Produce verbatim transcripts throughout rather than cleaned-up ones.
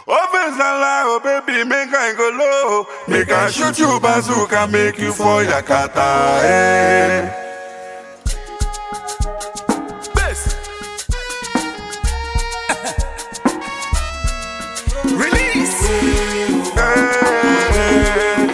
Open Zala, oh baby, make I go low. Make I shoot you bazooka, make you for Yakata. Eh. Bass. Release. Eh.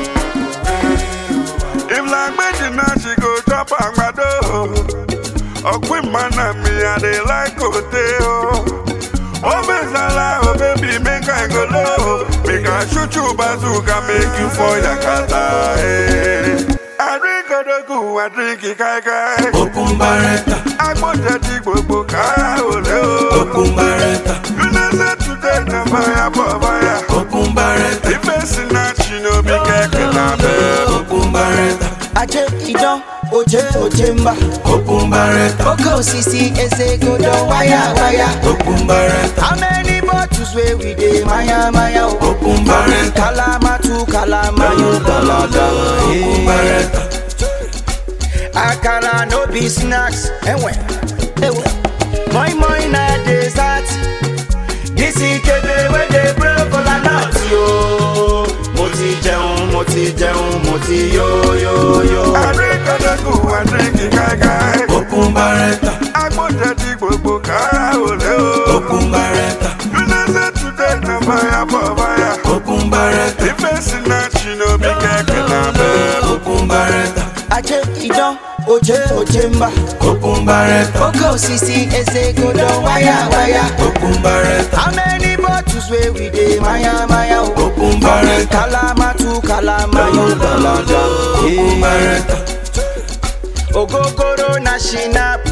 If like Medina, she go drop on my door. A queen man and me, and they like hotel. Open Zala, oh baby, make I go low. Make I shoot you bazooka, make you for Yakata. Eh. I drink a go, I drink it, kai kai. Open Barretta. I want to dig book, I will. Open Barretta. You know that today, the fire, fire. Open Barretta. If it's not, you know, be careful. Open Barretta. Aje idon, oje ojemba. Open Barretta. Oko sisi ese godo waya waya. Open Barretta. How many bottles where we dey maya maya? Open Barretta. Kalama tu kalama yo kalada. Open Barretta. Akara no be snacks. Ewe, ewe. Moi moi na dessert. This is kebe where they blow for la nut yo. Moti jẹun, moti jẹun, moti yo yo yo. I drink a go, I drink it, kai kai. Open Barretta. I want to dig book, I will. Open Barretta. You know that today, the fire, fire. Open Barretta. If it's not, you know, be careful. Open Barretta. Aje idon, oje ojemba. Open Barretta. Oko sisi ese godo waya waya. Open Barretta. How many bottles where we dey maya maya? Open Barretta. Kalama tu kalama yo kalada. Open Barretta. Ogogoro na shinap.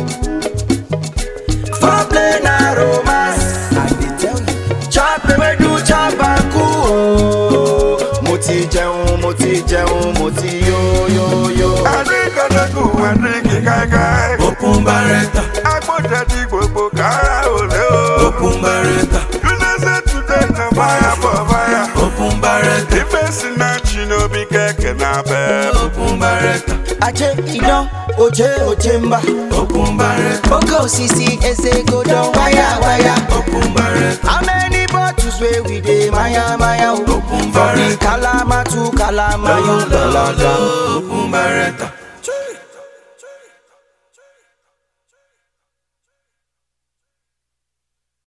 Foreplay na romance. I dey tell you. Chop we do chop and cool. Moti jẹun, moti jẹun, moti yo yo yo. I drink a go, I drink it, kai kai. Open Barretta. I want to dig book, I will. Open Barretta. You know that today, the fire, fire. Open Barretta. If it's not, you know, be careful. Open Barretta. Aje idon, oje ojemba. Open Barretta. Oko sisi ese godo waya waya. Open Barretta. How many bottles where we dey maya maya? Open Barretta. Kalama tu kalama yo kalada. Open Barretta.